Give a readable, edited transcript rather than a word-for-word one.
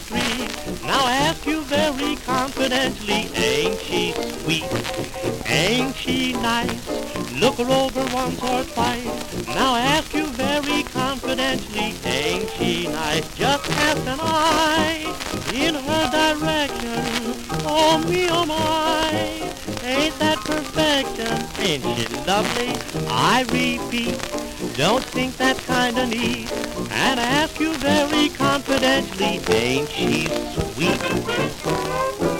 street. Now I ask you very confidentially, ain't she sweet? Ain't she nice? Look her over once or twice. Now I ask you very confidentially, ain't she nice? Just cast an eye in her direction. Oh me, oh my, ain't that perfection? Ain't she lovely? I repeat, don't think that's kinda neat. And I ask you very confidentially, ain't she sweet?